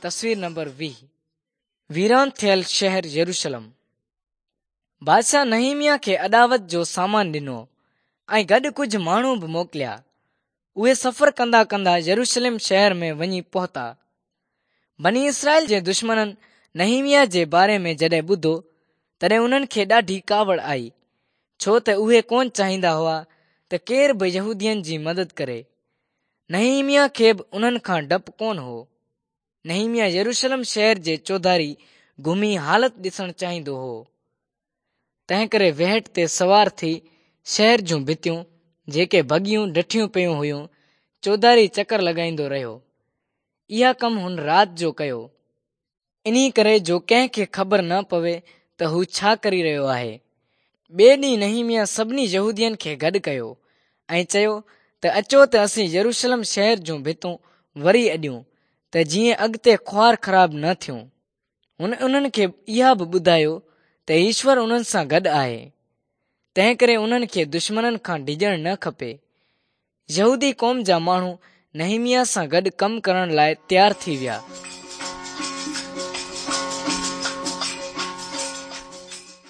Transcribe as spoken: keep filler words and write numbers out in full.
तस्वीर नंबर वीह। वीरान थियल शहर यरूशलम। बादशाह नहीमिया खे अदावत जो सामान ॾिनो ऐं गॾु कुझु माण्हू बि मोकिलिया। उहे सफ़र कंदा कंदा यरूशलेम शहर में वञी पहुता। बनी इसराइल जे दुश्मननि नहीमिया जे बारे में जॾहिं ॿुधो तॾहिं उन्हनि खे ॾाढी कावड़ आई, छो त उहे कोन चाहींदा हुआ त केर बि यहूदियुनि जी मदद करे। नहीमिया खे बि उन्हनि खां डपु कोन हो। नहीमिया यरूशलेम शहर जे चौधारी घुमी हालत ॾिसणु चाहींदो हो। तंहिं करे वेहट ते सवार थी शहर जूं भितियूं जेके भॻियूं ॾठियूं पियूं हुयूं चौधारी चकर लॻाईंदो रहियो। इहा कमु हुन राति जो कयो, इन्ही करे जो कंहिंखे ख़बर न पवे त हू छा करी रहियो आहे। ॿिए ॾींहुं नहीमिया सभिनी यहूदियुनि खे गॾु कयो ऐं चयो त अचो त असीं यरूशलेम शहर जूं भितूं वरी अॾियूं त जीअं अॻिते ख़्वार ख़राब न थियूं। हुन उन्हनि खे इहा बि ॿुधायो त ईश्वर उन्हनि सां गॾु आहे, तंहिं करे उन्हनि खे दुश्मननि खां डिॼणु न खपे। यहूदी क़ौम जा माण्हू नहीमिया सां गॾु कमु करण लाइ तयारु थी विया।